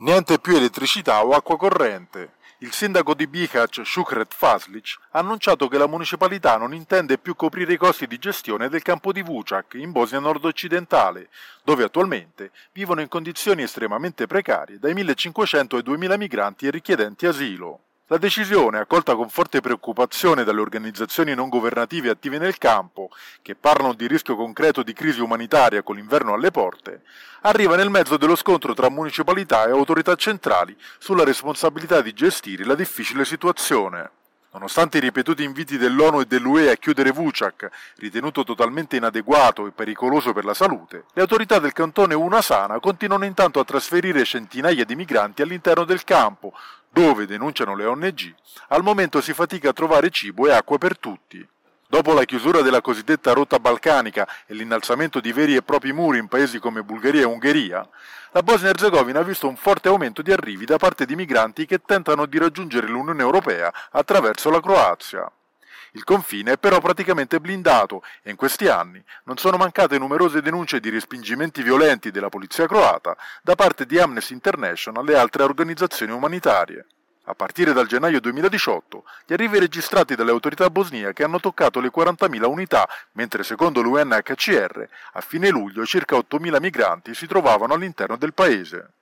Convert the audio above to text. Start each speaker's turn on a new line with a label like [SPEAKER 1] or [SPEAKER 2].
[SPEAKER 1] Niente più elettricità o acqua corrente. Il sindaco di Bihać, Shukret Faslić, ha annunciato che la municipalità non intende più coprire i costi di gestione del campo di Vučjak in Bosnia nord-occidentale, dove attualmente vivono in condizioni estremamente precarie dai 1500 ai 2000 migranti e richiedenti asilo. La decisione, accolta con forte preoccupazione dalle organizzazioni non governative attive nel campo, che parlano di rischio concreto di crisi umanitaria con l'inverno alle porte, arriva nel mezzo dello scontro tra municipalità e autorità centrali sulla responsabilità di gestire la difficile situazione. Nonostante i ripetuti inviti dell'ONU e dell'UE a chiudere Vučjak, ritenuto totalmente inadeguato e pericoloso per la salute, le autorità del cantone Unasana continuano intanto a trasferire centinaia di migranti all'interno del campo, dove, denunciano le ONG, al momento si fatica a trovare cibo e acqua per tutti. Dopo la chiusura della cosiddetta rotta balcanica e l'innalzamento di veri e propri muri in paesi come Bulgaria e Ungheria, la Bosnia-Herzegovina ha visto un forte aumento di arrivi da parte di migranti che tentano di raggiungere l'Unione Europea attraverso la Croazia. Il confine è però praticamente blindato e in questi anni non sono mancate numerose denunce di respingimenti violenti della polizia croata da parte di Amnesty International e altre organizzazioni umanitarie. A partire dal gennaio 2018, gli arrivi registrati dalle autorità bosniache hanno toccato le 40.000 unità, mentre secondo l'UNHCR, a fine luglio circa 8.000 migranti si trovavano all'interno del paese.